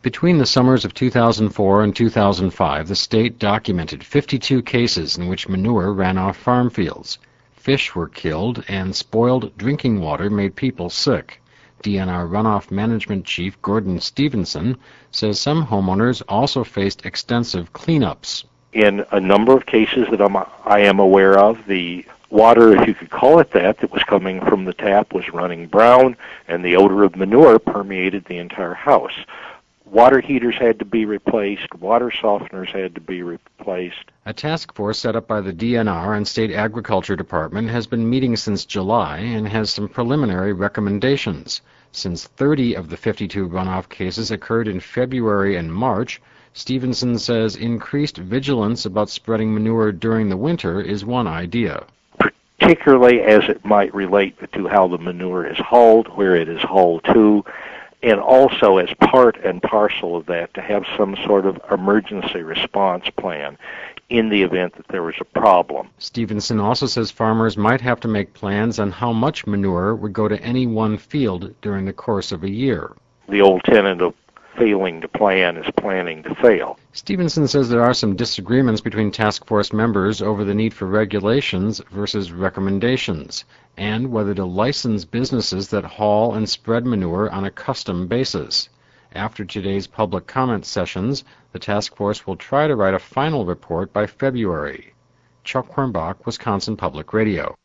Between the summers of 2004 and 2005, the state documented 52 cases in which manure ran off farm fields. Fish were killed, and spoiled drinking water made people sick. DNR Runoff Management Chief Gordon Stevenson says some homeowners also faced extensive cleanups. In a number of cases that I am aware of, the water, if you could call it that was coming from the tap was running brown, and the odor of manure permeated the entire house. Water heaters had to be replaced. Water softeners had to be replaced. A task force set up by the DNR and State Agriculture Department has been meeting since July and has some preliminary recommendations. Since 30 of the 52 runoff cases occurred in February and March, Stevenson says increased vigilance about spreading manure during the winter is one idea. Particularly as it might relate to how the manure is hauled, where it is hauled to, and also as part and parcel of that to have some sort of emergency response plan in the event that there was a problem. Stevenson also says farmers might have to make plans on how much manure would go to any one field during the course of a year. The old tenet of failing to plan is planning to fail. Stevenson says there are some disagreements between task force members over the need for regulations versus recommendations, and whether to license businesses that haul and spread manure on a custom basis. After today's public comment sessions, the task force will try to write a final report by February. Chuck Hornbach, Wisconsin Public Radio.